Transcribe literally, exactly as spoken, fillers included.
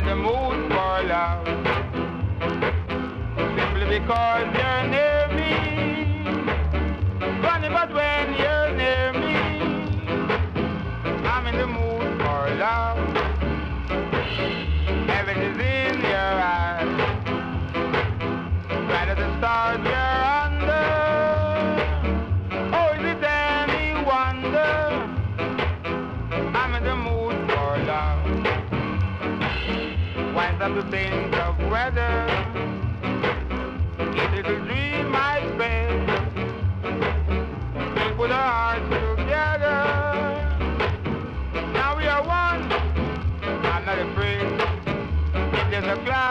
the mood for love. Simply because you're near me. Funny, but when you're near me, I'm in the mood for love. Heaven is in your eyes. Bright as the stars you're under. Oh, is it any wonder? I'm in the mood for love. Winds up to think of weather. Each little dream I spend. We put our hearts together. Now we are one. I'm not afraid. If there's a cloud